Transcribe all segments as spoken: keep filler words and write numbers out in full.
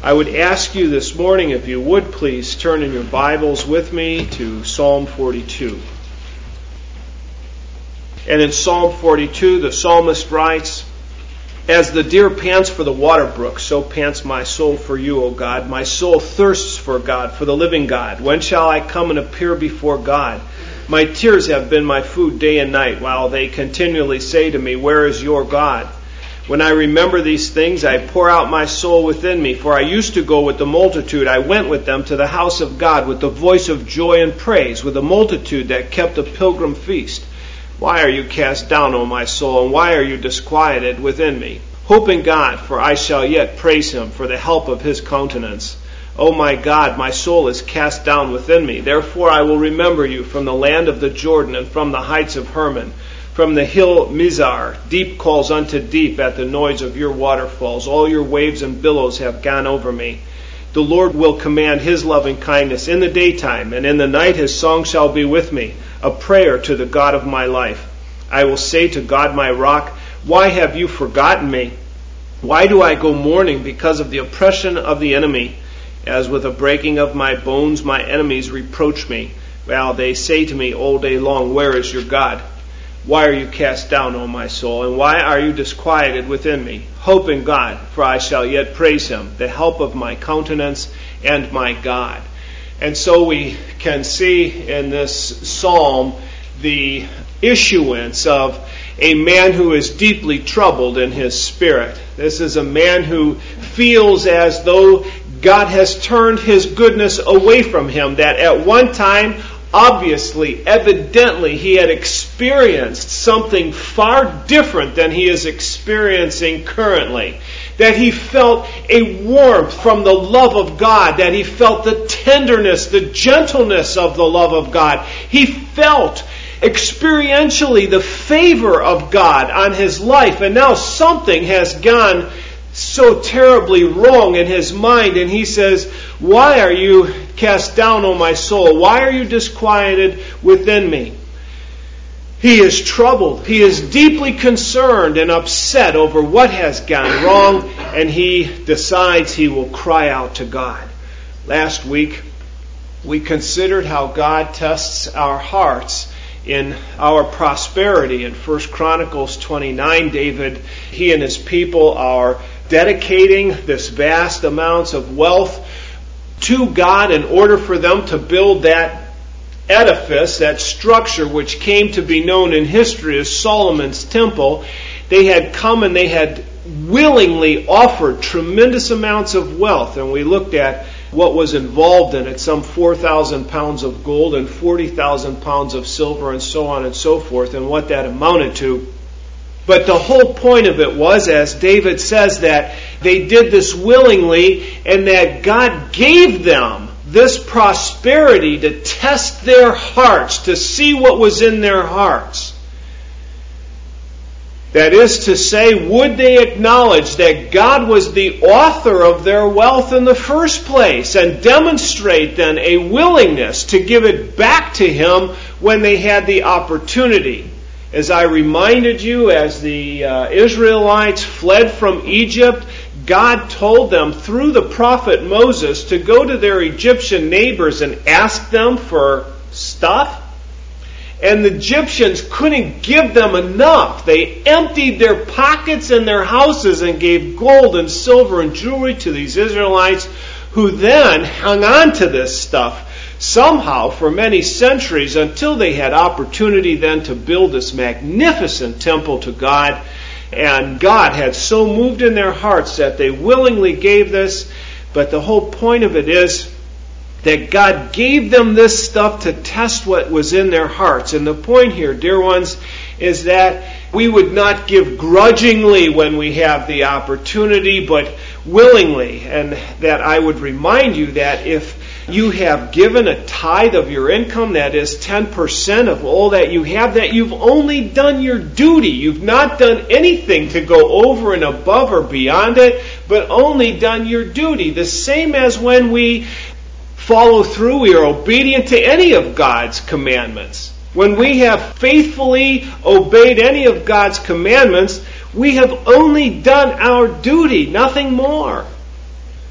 I would ask you this morning, if you would please turn in your Bibles with me to Psalm forty-two. And in Psalm forty-two, the psalmist writes, "As the deer pants for the water brook, so pants my soul for you, O God. My soul thirsts for God, for the living God. When shall I come and appear before God? My tears have been my food day and night, while they continually say to me, where is your God? When I remember these things, I pour out my soul within me. For I used to go with the multitude. I went with them to the house of God with the voice of joy and praise, with a multitude that kept a pilgrim feast. Why are you cast down, O my soul, and why are you disquieted within me? Hope in God, for I shall yet praise him for the help of his countenance. O my God, my soul is cast down within me. Therefore I will remember you from the land of the Jordan and from the heights of Hermon. From the hill Mizar, deep calls unto deep at the noise of your waterfalls. All your waves and billows have gone over me. The Lord will command his loving kindness in the daytime, and in the night his song shall be with me, a prayer to the God of my life. I will say to God my rock, why have you forgotten me? Why do I go mourning because of the oppression of the enemy? As with a breaking of my bones, my enemies reproach me. Well, they say to me all day long, where is your God? Why are you cast down, O my soul, and why are you disquieted within me? Hope in God, for I shall yet praise him, the help of my countenance and my God." And so we can see in this psalm the issuance of a man who is deeply troubled in his spirit. This is a man who feels as though God has turned his goodness away from him, that at one time, obviously, evidently, he had experienced something far different than he is experiencing currently. That he felt a warmth from the love of God. That he felt the tenderness, the gentleness of the love of God. He felt experientially the favor of God on his life. And now something has gone so terribly wrong in his mind, and he says, why are you cast down, O my soul? Why are you disquieted within me? He is troubled. He is deeply concerned and upset over what has gone wrong, and he decides he will cry out to God. Last week, we considered how God tests our hearts in our prosperity. In First Chronicles twenty-nine, David, he and his people are dedicating this vast amounts of wealth to God in order for them to build that edifice, that structure which came to be known in history as Solomon's Temple. They had come and they had willingly offered tremendous amounts of wealth, and we looked at what was involved in it, some four thousand pounds of gold and forty thousand pounds of silver and so on and so forth, and what that amounted to. But the whole point of it was, as David says, that they did this willingly and that God gave them this prosperity to test their hearts, to see what was in their hearts. That is to say, would they acknowledge that God was the author of their wealth in the first place and demonstrate then a willingness to give it back to Him when they had the opportunity? As I reminded you, as the uh, Israelites fled from Egypt, God told them through the prophet Moses to go to their Egyptian neighbors and ask them for stuff. And the Egyptians couldn't give them enough. They emptied their pockets and their houses and gave gold and silver and jewelry to these Israelites, who then hung on to this stuff somehow for many centuries until they had opportunity then to build this magnificent temple to God. And God had so moved in their hearts that they willingly gave this. But the whole point of it is that God gave them this stuff to test what was in their hearts. And the point here, dear ones, is that we would not give grudgingly when we have the opportunity, but willingly. And that I would remind you that if you have given a tithe of your income, that is ten percent of all that you have, that you've only done your duty. You've not done anything to go over and above or beyond it, but only done your duty. The same as when we follow through, we are obedient to any of God's commandments. When we have faithfully obeyed any of God's commandments, we have only done our duty, nothing more.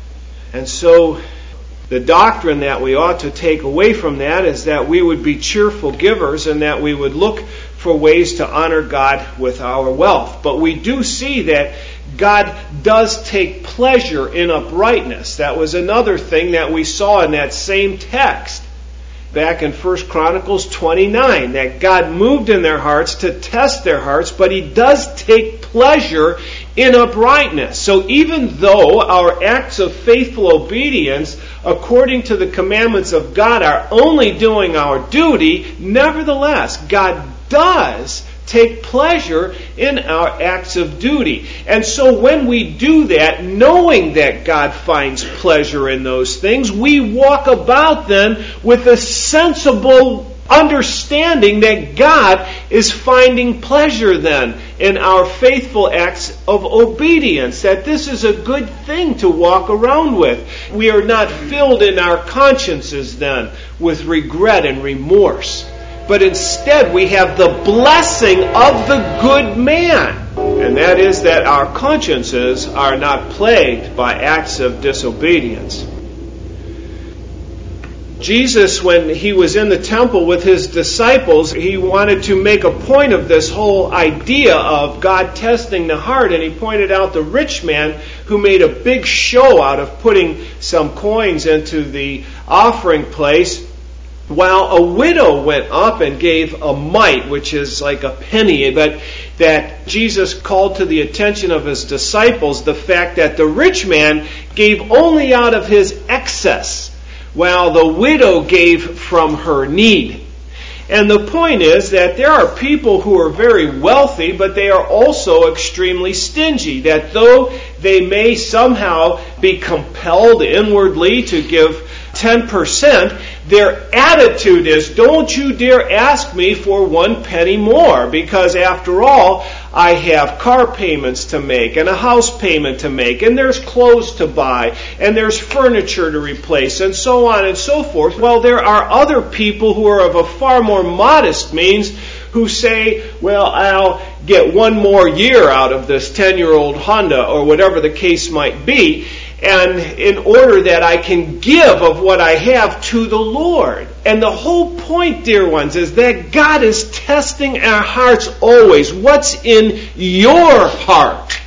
And so the doctrine that we ought to take away from that is that we would be cheerful givers and that we would look for ways to honor God with our wealth. But we do see that God does take pleasure in uprightness. That was another thing that we saw in that same text back in First Chronicles twenty-nine, that God moved in their hearts to test their hearts, but He does take pleasure in uprightness. So even though our acts of faithful obedience, according to the commandments of God, are only doing our duty, nevertheless, God does take pleasure in our acts of duty. And so when we do that, knowing that God finds pleasure in those things, we walk about then with a sensible understanding that God is finding pleasure then in our faithful acts of obedience, that this is a good thing to walk around with. We are not filled in our consciences then with regret and remorse, but instead we have the blessing of the good man. And that is that our consciences are not plagued by acts of disobedience. Jesus, when He was in the temple with His disciples, He wanted to make a point of this whole idea of God testing the heart. And He pointed out the rich man who made a big show out of putting some coins into the offering place, while a widow went up and gave a mite, which is like a penny. But that Jesus called to the attention of His disciples the fact that the rich man gave only out of his excess, while the widow gave from her need. And the point is that there are people who are very wealthy, but they are also extremely stingy. That though they may somehow be compelled inwardly to give ten percent, their attitude is, don't you dare ask me for one penny more, because after all, I have car payments to make and a house payment to make, and there's clothes to buy, and there's furniture to replace, and so on and so forth. Well, there are other people who are of a far more modest means who say, well, I'll get one more year out of this ten-year-old Honda, or whatever the case might be, and in order that I can give of what I have to the Lord. And the whole point, dear ones, is that God is testing our hearts always. What's in your heart?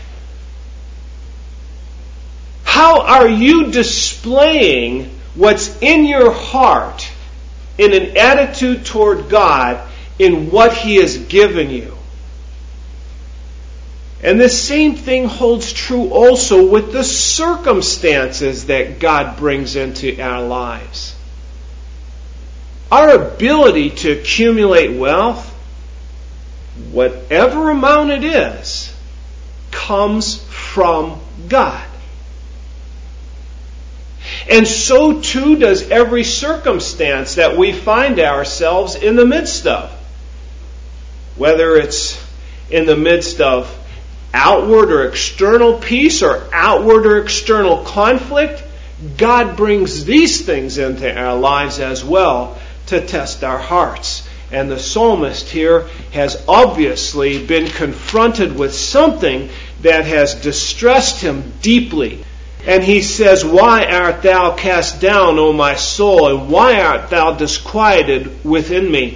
How are you displaying what's in your heart in an attitude toward God in what He has given you? And the same thing holds true also with the circumstances that God brings into our lives. Our ability to accumulate wealth, whatever amount it is, comes from God. And so too does every circumstance that we find ourselves in the midst of. Whether it's in the midst of outward or external peace or outward or external conflict, God brings these things into our lives as well to test our hearts. And the psalmist here has obviously been confronted with something that has distressed him deeply. And he says, why art thou cast down, O my soul, and why art thou disquieted within me?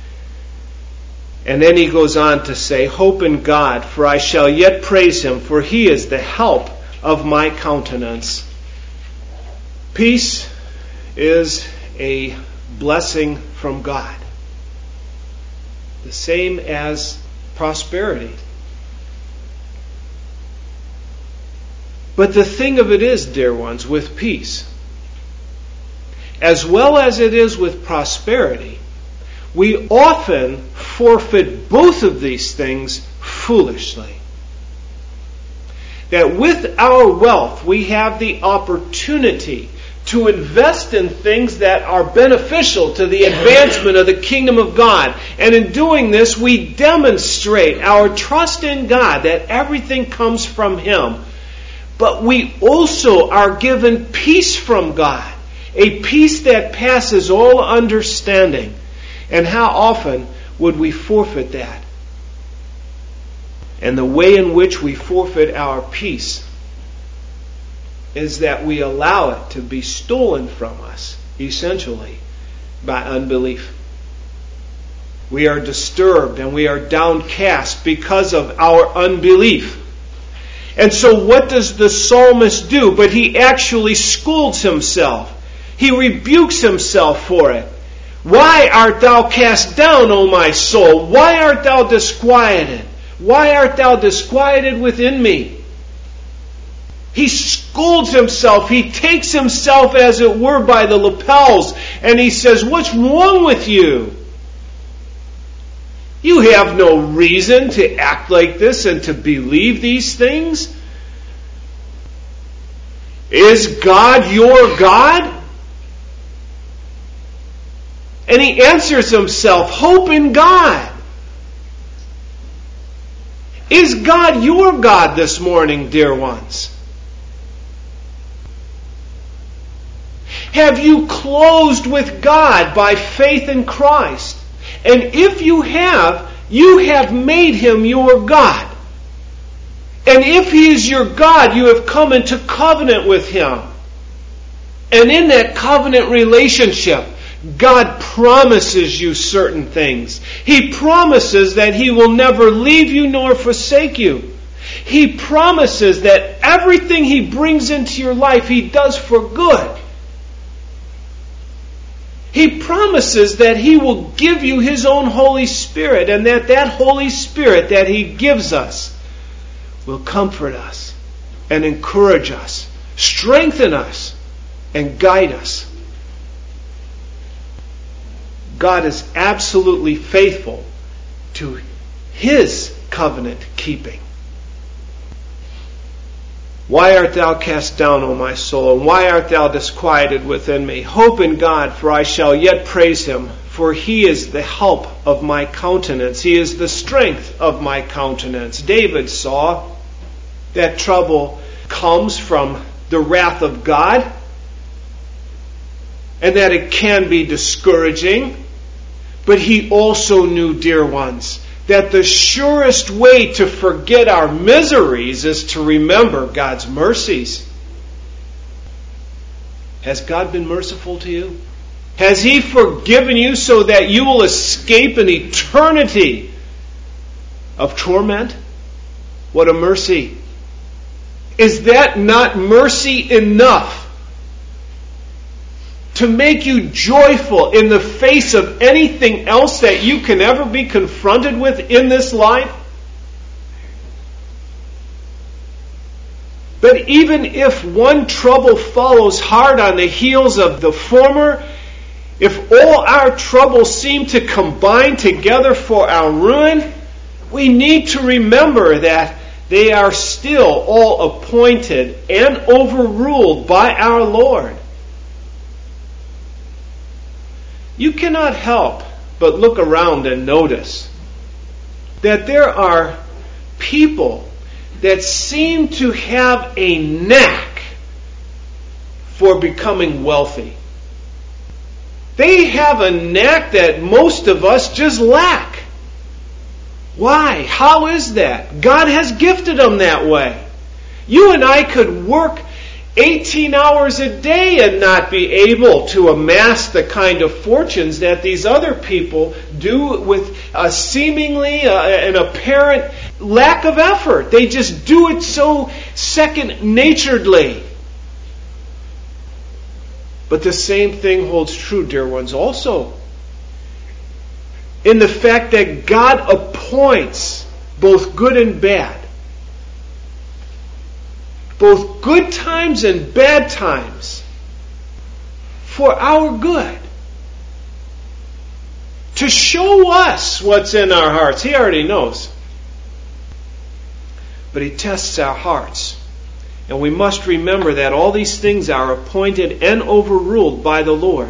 And then he goes on to say, hope in God, for I shall yet praise Him, for He is the help of my countenance. Peace is a blessing from God, the same as prosperity. But the thing of it is, dear ones, with peace, as well as it is with prosperity, we often forfeit both of these things foolishly. That with our wealth we have the opportunity to invest in things that are beneficial to the advancement of the kingdom of God. And in doing this, we demonstrate our trust in God, that everything comes from Him. But we also are given peace from God, a peace that passes all understanding. And how often would we forfeit that? And the way in which we forfeit our peace is that we allow it to be stolen from us, essentially, by unbelief. We are disturbed and we are downcast because of our unbelief. And so what does the psalmist do? But he actually scolds himself. He rebukes himself for it. Why art thou cast down, O my soul? Why art thou disquieted? Why art thou disquieted within me? He scolds himself. He takes himself, as it were, by the lapels, and he says, what's wrong with you? You have no reason to act like this and to believe these things. Is God your God? And he answers himself, hope in God. Is God your God this morning, dear ones? Have you closed with God by faith in Christ? And if you have, you have made Him your God. And if He is your God, you have come into covenant with Him. And in that covenant relationship, God promises you certain things. He promises that He will never leave you nor forsake you. He promises that everything He brings into your life, He does for good. He promises that He will give you His own Holy Spirit, and that that Holy Spirit that He gives us will comfort us and encourage us, strengthen us, and guide us. God is absolutely faithful to His covenant keeping. Why art thou cast down, O my soul, and why art thou disquieted within me? Hope in God, for I shall yet praise Him, for He is the help of my countenance. He is the strength of my countenance. David saw that trouble comes from the wrath of God, and that it can be discouraging. But he also knew, dear ones, that the surest way to forget our miseries is to remember God's mercies. Has God been merciful to you? Has He forgiven you so that you will escape an eternity of torment? What a mercy. Is that not mercy enough to make you joyful in the face of anything else that you can ever be confronted with in this life? But even if one trouble follows hard on the heels of the former, if all our troubles seem to combine together for our ruin, we need to remember that they are still all appointed and overruled by our Lord. You cannot help but look around and notice that there are people that seem to have a knack for becoming wealthy. They have a knack that most of us just lack. Why? How is that? God has gifted them that way. You and I could work eighteen hours a day and not be able to amass the kind of fortunes that these other people do with a seemingly uh, an apparent lack of effort. They just do it so second-naturedly. But the same thing holds true, dear ones, also in the fact that God appoints both good and bad, both good times and bad times, for our good. To show us what's in our hearts. He already knows. But He tests our hearts. And we must remember that all these things are appointed and overruled by the Lord.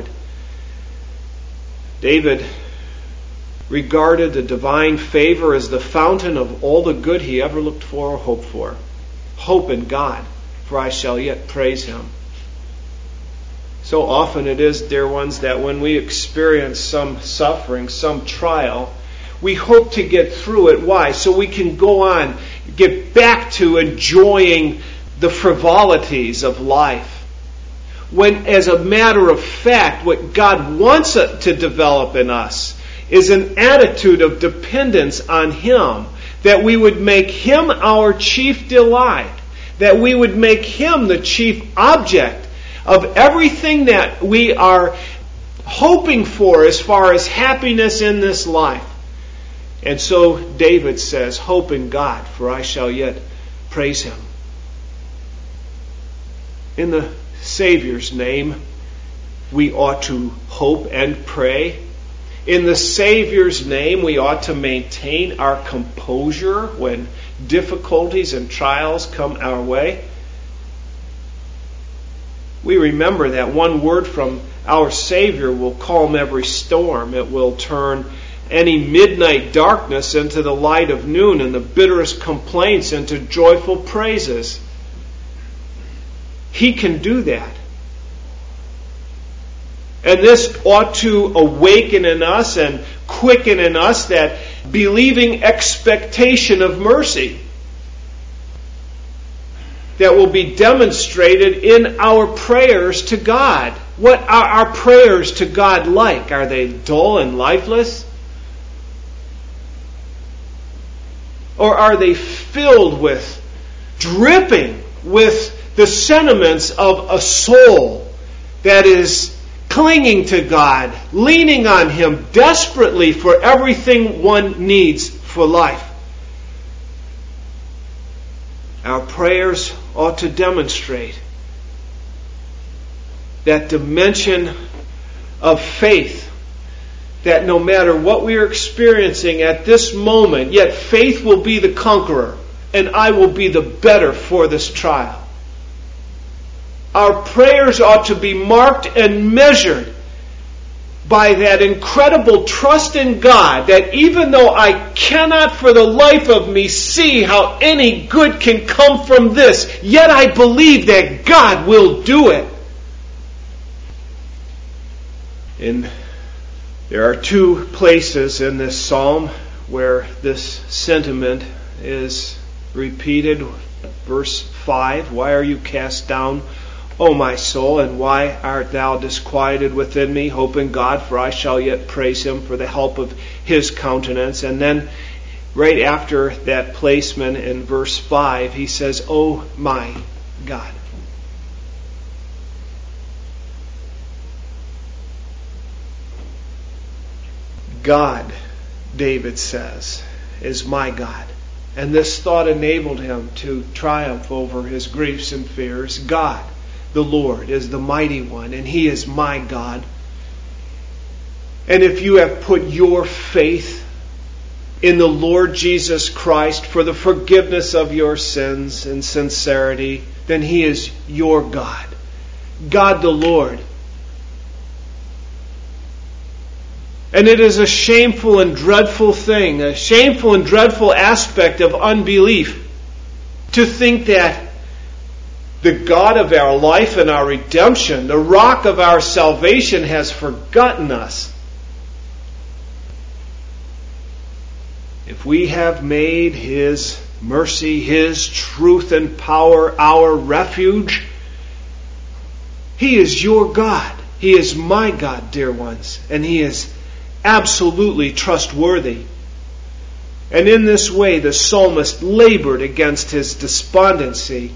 David regarded the divine favor as the fountain of all the good he ever looked for or hoped for. Hope in God, for I shall yet praise Him. So often it is, dear ones, that when we experience some suffering, some trial, we hope to get through it. Why? So we can go on, get back to enjoying the frivolities of life. When, as a matter of fact, what God wants to develop in us is an attitude of dependence on Him, that we would make Him our chief delight, that we would make Him the chief object of everything that we are hoping for as far as happiness in this life. And so David says, hope in God, for I shall yet praise Him. In the Savior's name, we ought to hope and pray. In the Savior's name, we ought to maintain our composure when difficulties and trials come our way. We remember that one word from our Savior will calm every storm. It will turn any midnight darkness into the light of noon, and the bitterest complaints into joyful praises. He can do that. And this ought to awaken in us and quicken in us that believing expectation of mercy that will be demonstrated in our prayers to God. What are our prayers to God like? Are they dull and lifeless? Or are they filled with, dripping with the sentiments of a soul that is clinging to God, leaning on Him desperately for everything one needs for life? Our prayers ought to demonstrate that dimension of faith, that no matter what we are experiencing at this moment, yet faith will be the conqueror, and I will be the better for this trial. Our prayers ought to be marked and measured by that incredible trust in God, that even though I cannot for the life of me see how any good can come from this, yet I believe that God will do it. And there are two places in this psalm where this sentiment is repeated. Verse five, why are you cast down, O my soul, and why art thou disquieted within me? Hope in God, for I shall yet praise Him for the help of His countenance. And then right after that placement in verse five, he says, O my God. God, David says, is my God. And this thought enabled him to triumph over his griefs and fears. God, the Lord, is the mighty one, and He is my God. And if you have put your faith in the Lord Jesus Christ for the forgiveness of your sins and sincerity, then He is your God. God the Lord. And it is a shameful and dreadful thing, a shameful and dreadful aspect of unbelief, to think that the God of our life and our redemption, the rock of our salvation, has forgotten us. If we have made His mercy, His truth and power our refuge, He is your God. He is my God, dear ones, and He is absolutely trustworthy. And in this way the psalmist labored against his despondency.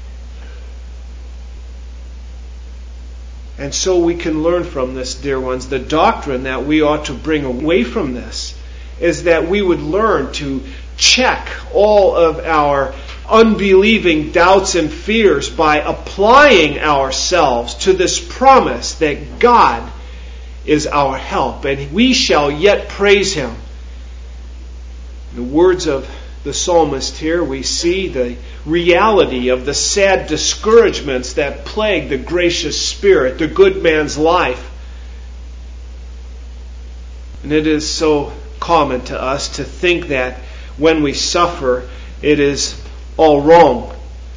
And so we can learn from this, dear ones, the doctrine that we ought to bring away from this is that we would learn to check all of our unbelieving doubts and fears by applying ourselves to this promise that God is our help, and we shall yet praise Him. In the words of the psalmist here, we see the reality of the sad discouragements that plague the gracious spirit, the good man's life. And it is so common to us to think that when we suffer, it is all wrong.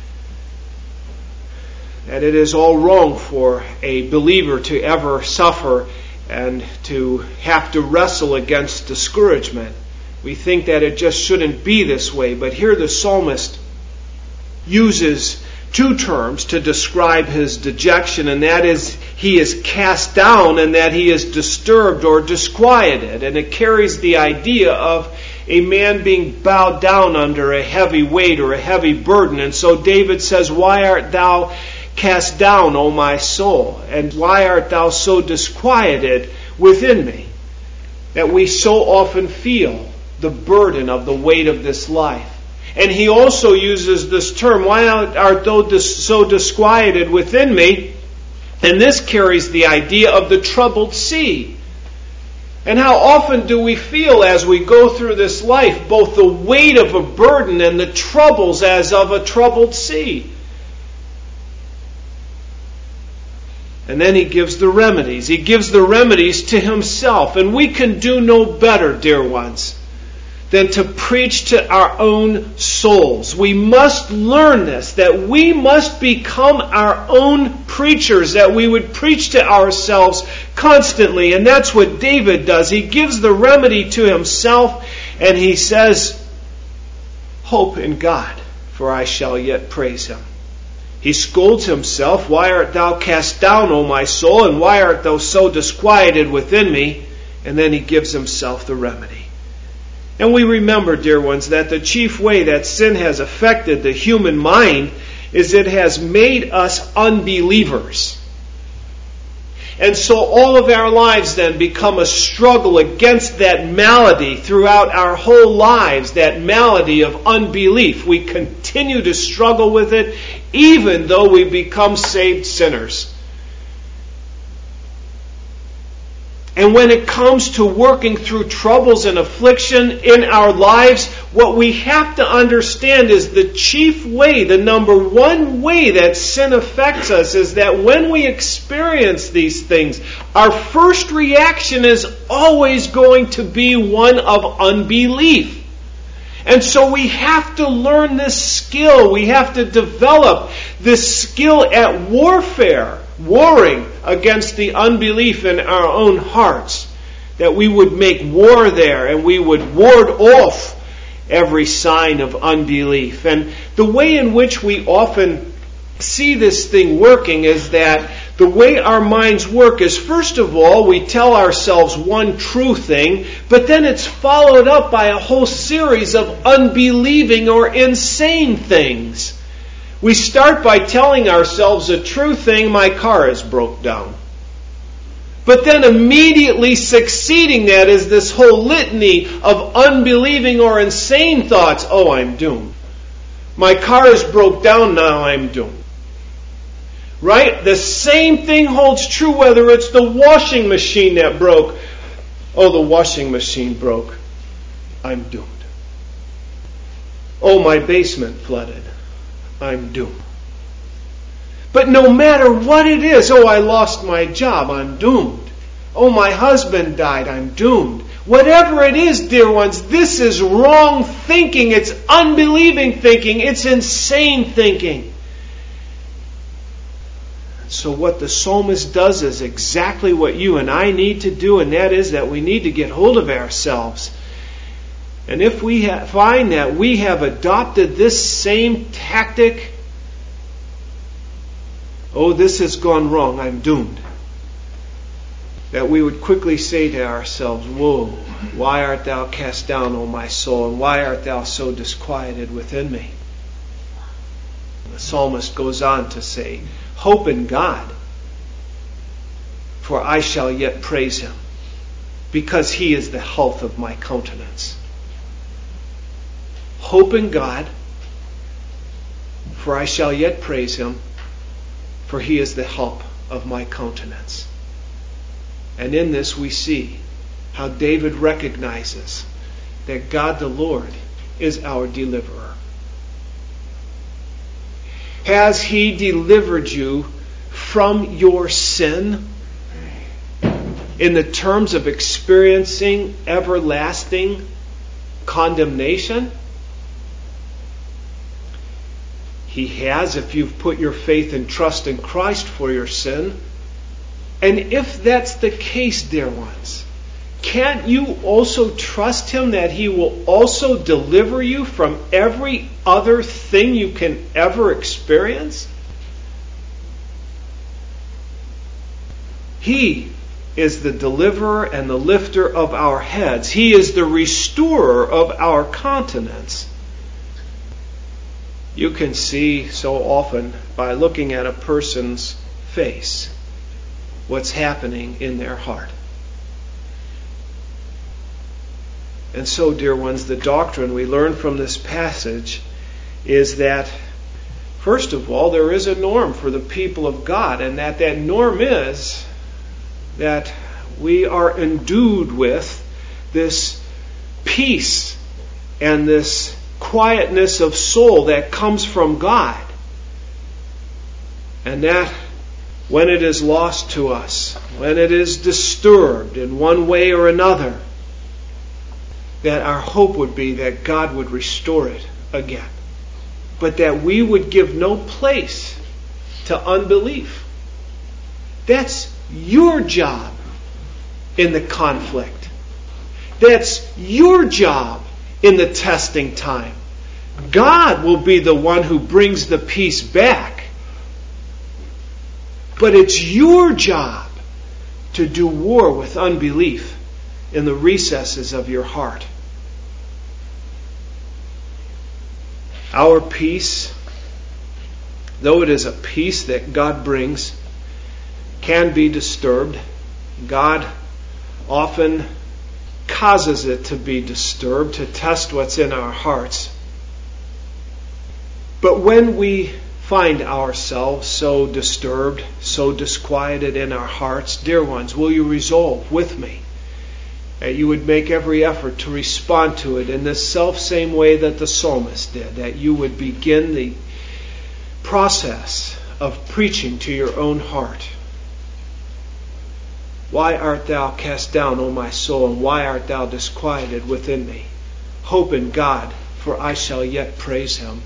That it is all wrong for a believer to ever suffer and to have to wrestle against discouragement. We think that it just shouldn't be this way, but here the psalmist uses two terms to describe his dejection, and that is he is cast down and that he is disturbed or disquieted. And it carries the idea of a man being bowed down under a heavy weight or a heavy burden. And so David says, "Why art thou cast down, O my soul? And why art thou so disquieted within me?" That we so often feel the burden of the weight of this life. And he also uses this term, "Why art thou so disquieted within me?" And this carries the idea of the troubled sea. And how often do we feel as we go through this life both the weight of a burden and the troubles as of a troubled sea? And then he gives the remedies. He gives the remedies to himself. And we can do no better, dear ones, than to preach to our own souls. We must learn this, that we must become our own preachers, that we would preach to ourselves constantly. And that's what David does. He gives the remedy to himself, and he says, "Hope in God, for I shall yet praise him." He scolds himself, "Why art thou cast down, O my soul, and why art thou so disquieted within me?" And then he gives himself the remedy. And we remember, dear ones, that the chief way that sin has affected the human mind is it has made us unbelievers. And so all of our lives then become a struggle against that malady throughout our whole lives, that malady of unbelief. We continue to struggle with it even though we become saved sinners. And when it comes to working through troubles and affliction in our lives, what we have to understand is the chief way, the number one way that sin affects us is that when we experience these things, our first reaction is always going to be one of unbelief. And so we have to learn this skill. We have to develop this skill at warfare, warring against the unbelief in our own hearts. That we would make war there and we would ward off every sign of unbelief. And the way in which we often see this thing working is that the way our minds work is, first of all, we tell ourselves one true thing, but then it's followed up by a whole series of unbelieving or insane things. We start by telling ourselves a true thing: my car is broke down. But then immediately succeeding that is this whole litany of unbelieving or insane thoughts. Oh, I'm doomed. My car is broke down, now I'm doomed. Right? The same thing holds true whether it's the washing machine that broke. Oh, the washing machine broke. I'm doomed. Oh, my basement flooded. I'm doomed. But no matter what it is, oh, I lost my job, I'm doomed. Oh, my husband died, I'm doomed. Whatever it is, dear ones, this is wrong thinking. It's unbelieving thinking. It's insane thinking. So what the psalmist does is exactly what you and I need to do, and that is that we need to get hold of ourselves. And if we ha- find that we have adopted this same tactic, oh, this has gone wrong, I'm doomed. That we would quickly say to ourselves, "Woe, why art thou cast down, O my soul, and why art thou so disquieted within me?" The psalmist goes on to say, "Hope in God, for I shall yet praise him, because he is the health of my countenance." Hope in God, for I shall yet praise him, for he is the help of my countenance. And in this we see how David recognizes that God the Lord is our deliverer. Has he delivered you from your sin in the terms of experiencing everlasting condemnation? He has, if you've put your faith and trust in Christ for your sin. And if that's the case, dear ones, can't you also trust Him that He will also deliver you from every other thing you can ever experience? He is the deliverer and the lifter of our heads. He is the restorer of our countenance. You can see so often by looking at a person's face what's happening in their heart. And so, dear ones, the doctrine we learn from this passage is that, first of all, there is a norm for the people of God, and that that norm is that we are endued with this peace and this quietness of soul that comes from God. And that when it is lost to us, when it is disturbed in one way or another, that our hope would be that God would restore it again. But that we would give no place to unbelief. That's your job in the conflict. That's your job in the testing time. God will be the one who brings the peace back. But it's your job to do war with unbelief in the recesses of your heart. Our peace, though it is a peace that God brings, can be disturbed. God often causes it to be disturbed, to test what's in our hearts. But when we find ourselves so disturbed, so disquieted in our hearts, dear ones, will you resolve with me that you would make every effort to respond to it in this self-same way that the psalmist did, that you would begin the process of preaching to your own heart. Why art thou cast down, O my soul, and why art thou disquieted within me? Hope in God, for I shall yet praise Him.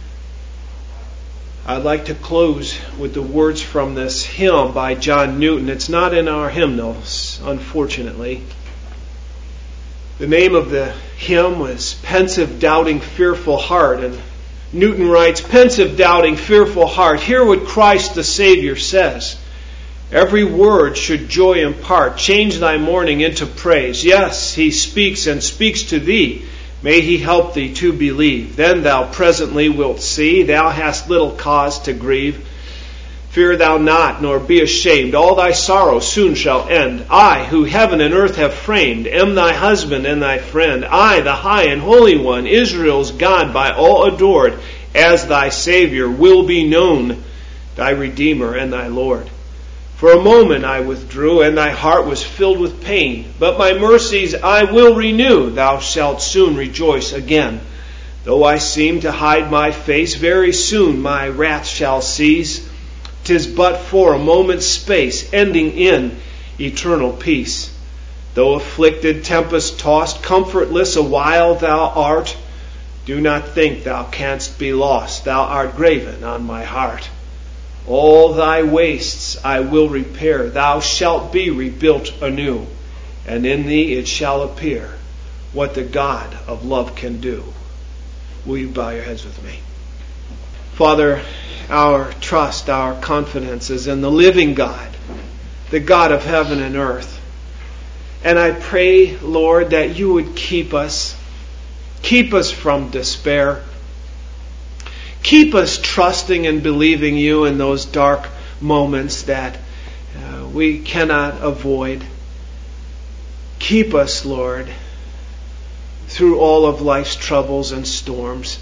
I'd like to close with the words from this hymn by John Newton. It's not in our hymnals, unfortunately. The name of the hymn was Pensive, Doubting, Fearful Heart. And Newton writes, Pensive, doubting, fearful heart, hear what Christ the Savior says. Every word should joy impart. Change thy mourning into praise. Yes, He speaks and speaks to thee. May He help thee to believe. Then thou presently wilt see thou hast little cause to grieve. Fear thou not, nor be ashamed. All thy sorrow soon shall end. I, who heaven and earth have framed, am thy husband and thy friend. I, the high and holy one, Israel's God, by all adored, as thy Savior will be known, thy Redeemer and thy Lord. For a moment I withdrew, and thy heart was filled with pain. But my mercies I will renew. Thou shalt soon rejoice again. Though I seem to hide my face, very soon my wrath shall cease. 'Tis but for a moment's space, ending in eternal peace. Though afflicted, tempest-tossed, comfortless a while thou art, do not think thou canst be lost. Thou art graven on my heart. All thy wastes I will repair. Thou shalt be rebuilt anew, and in thee it shall appear what the God of love can do. Will you bow your heads with me? Father, our trust, our confidence is in the living God, the God of heaven and earth. And I pray, Lord, that you would keep us, keep us from despair. Keep us trusting and believing you in those dark moments that uh, we cannot avoid. Keep us, Lord, through all of life's troubles and storms.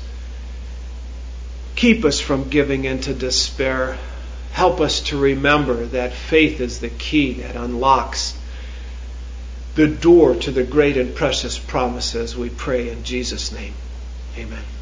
Keep us from giving into despair. Help us to remember that faith is the key that unlocks the door to the great and precious promises. We pray in Jesus' name. Amen.